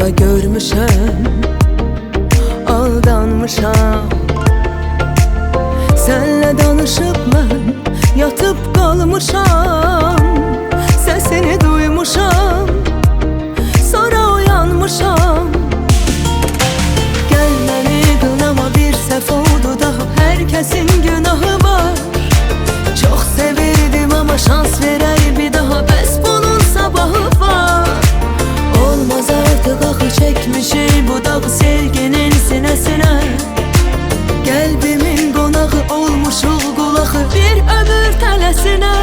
Rüyamda görmüşəm, aldanmışam. Senle danışıp mən yatıp kalmışam. Sesini duymuşam, sonra uyanmışam. Gel məni qınama, bir səhv oldu daha, herkesin günahı var. Çok sevirdim ama şans verər bir daha, bəs bunun sabahı var. Olmaz artık axı çekmişim bu dağı sevginin sinesine. Kalbimin qonağı olmuşuq qulağı bir ömür tələsinə.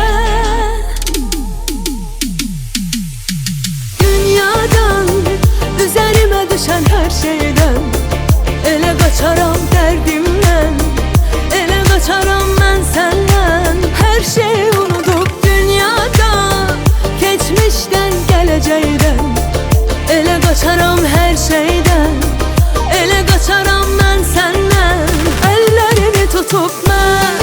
Dünyadan, üzərimə düşən hər şeydən elə qaçaram dərdimdən, elə qaçaram mən səndən. Hər şeyi unudub dünyadan, keçmişdən, gələcəkdən elə qaçaram hər şeydən, elə qaçaram mən səndən. Əllərini tutub mən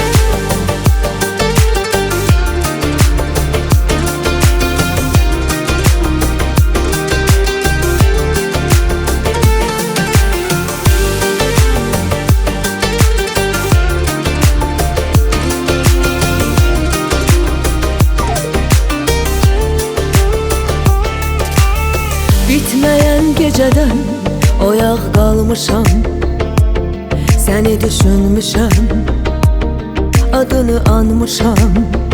bitməyən gecədən oyaq qalmışam. Səni düşünmüşəm, adını anmışam.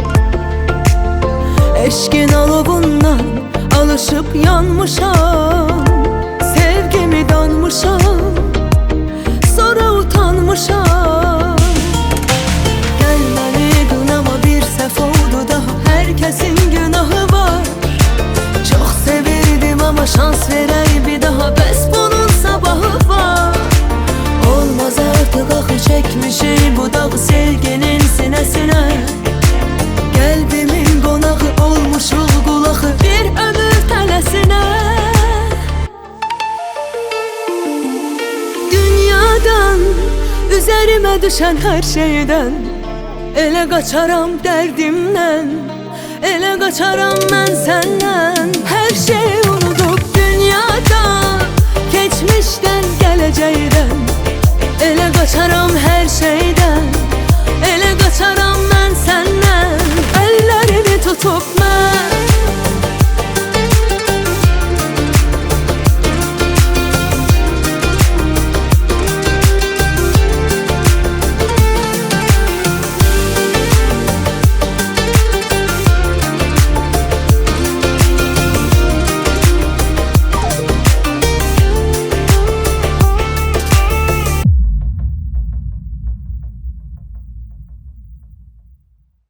Eşkin alovundan alışıp yanmışam. Sevgimi danmışam, sonra utanmışam. Gel məni qınama, bir səhv oldu daha, herkesin günahı var. Çok sevirdim ama şans verər bir daha, bəs bunun sabahı var. Olmaz artık axı çekmişim bu dağı sevginin sinesine. Kalbimin qonağı olmuşuq qulağı bir ömür tələsinə. Dünyadan, üzərimə düşən hər şeydən elə qaçaram dərdimdən, elə qaçaram mən səndən. Hər şey